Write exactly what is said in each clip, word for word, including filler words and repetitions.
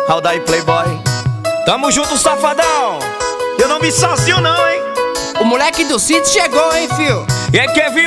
Aldair Playboy. Tamo junto, safadão. Eu não vi sozinho não, hein? O moleque do sítio chegou, hein, fio? E aí, Kevin?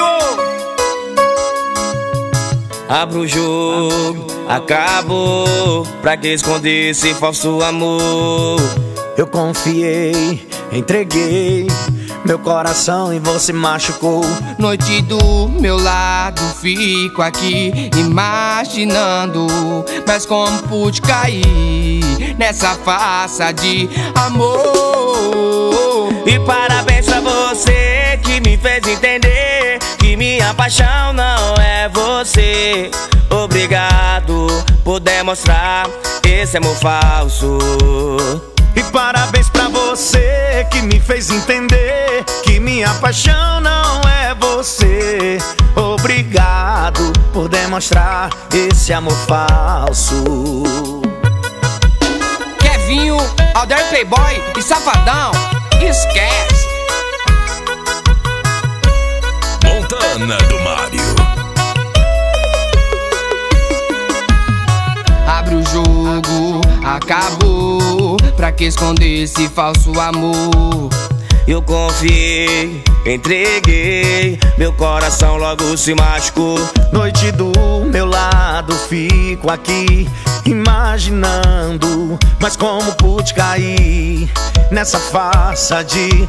Abra o jogo, acabou. Pra que esconder esse falso amor? Eu confiei, entreguei meu coração e você machucou. Noite do meu lado, fico aqui imaginando, mas como pude cair nessa farsa de amor? E parabéns pra você que me fez entender que minha paixão não é você. Obrigado por demonstrar esse amor falso. E parabéns pra você que me fez entender que minha paixão não é você. Obrigado por demonstrar esse amor falso. Kevinho, Aldair Playboy e Safadão, esquece. Montana do Mário. Abre o jogo, acabou. Pra que esconder esse falso amor? Eu confiei, entreguei, meu coração logo se machucou. Noite do meu lado, fico aqui imaginando, mas como pude cair nessa farsa de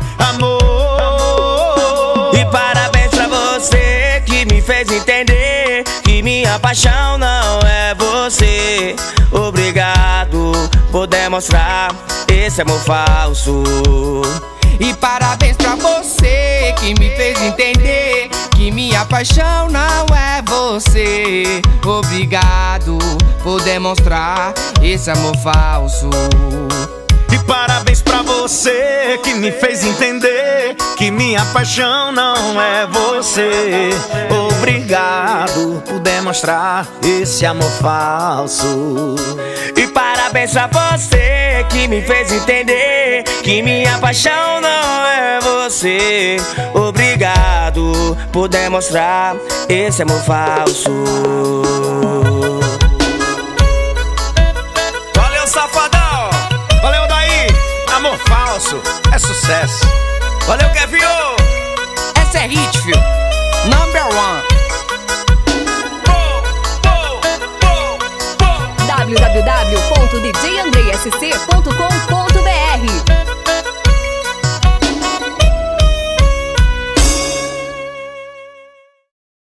amor? E parabéns pra você que me fez entender que minha paixão não é você. Obrigado por demonstrar esse amor falso. E parabéns pra você que me fez entender que minha paixão não é você. Obrigado por demonstrar esse amor falso. E parabéns pra você que me fez entender que minha paixão não é você. Obrigado por demonstrar esse amor falso. E parabéns pra você que me fez entender que minha paixão não é você. Obrigado por demonstrar esse amor falso. Valeu, safadão. Valeu, Aldair. Amor falso é sucesso. Valeu, Kevin. Essa é hit, fio. Number one. w w w ponto d j andrei s c ponto com ponto b r